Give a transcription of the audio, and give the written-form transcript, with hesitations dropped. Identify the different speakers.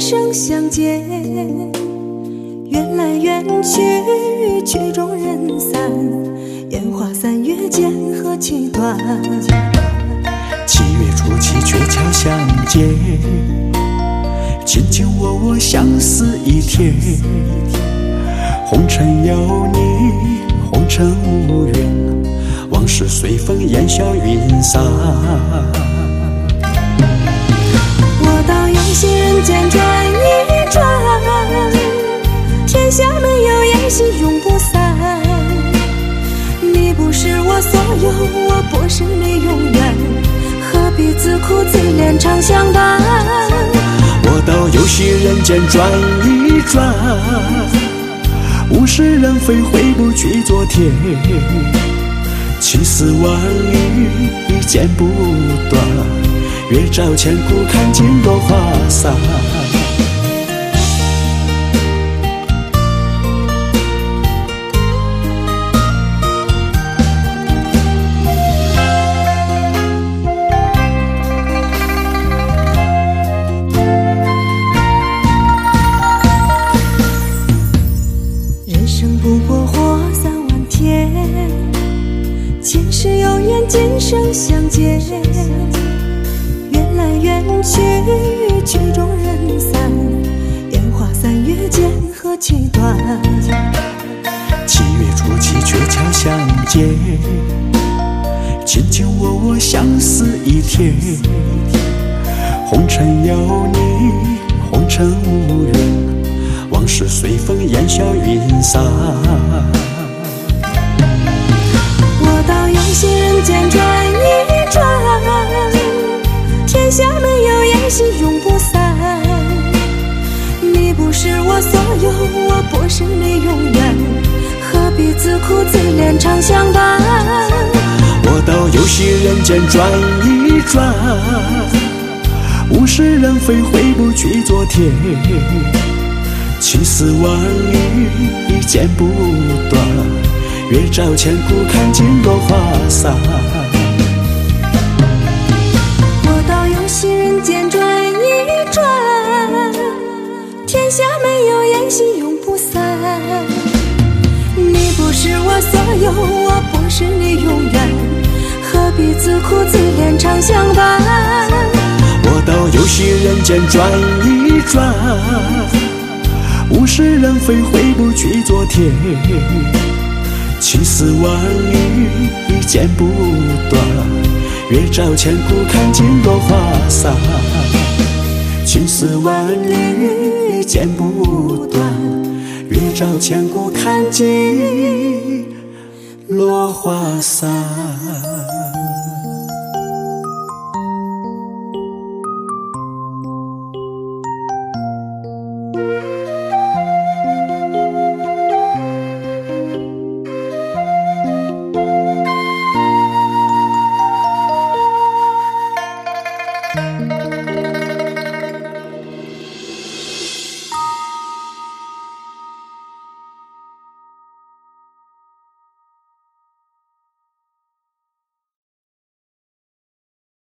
Speaker 1: 生相见，缘来缘去，曲终人散，烟花三月间何其短。
Speaker 2: 7月初七鹊桥相见，卿卿我我相思一天。红尘有你，红尘无缘，往事随风烟消云散。
Speaker 1: 我道有心人间转一转，天下没有宴席永不散。你不是我所有，我不是你永远，何必自苦自怜长相伴。
Speaker 2: 我道有心人间转一转，物是人非回不去昨天。情丝万缕剪不断，月照千古看尽落花散。
Speaker 1: 人生不过活3万天，前世有缘今生相见，缘来缘去，曲终人散，烟花三月间何其短。
Speaker 2: 7月初七鹊桥相见，卿卿我我相思一天。红尘有你，红尘无缘，往事随风烟消云散。
Speaker 1: 我道有心人间转一转，天下没有宴席永不散。你不是我所有，我不是你永远，何必自苦自怜长相伴。
Speaker 2: 我道有心人间转一转，物是人非回不去昨天。情丝万缕剪不断，月照千古看尽落花散。
Speaker 1: 我道有心人间转一转，天下没有宴席永不散。你不是我所有，我不是你永远，何必自苦自怜长相伴。
Speaker 2: 我道有心人间转一转，物是人非回不去昨天。情丝万缕剪不断，月照千古看尽落花散。情丝万缕剪不断，月照千古看尽落花散。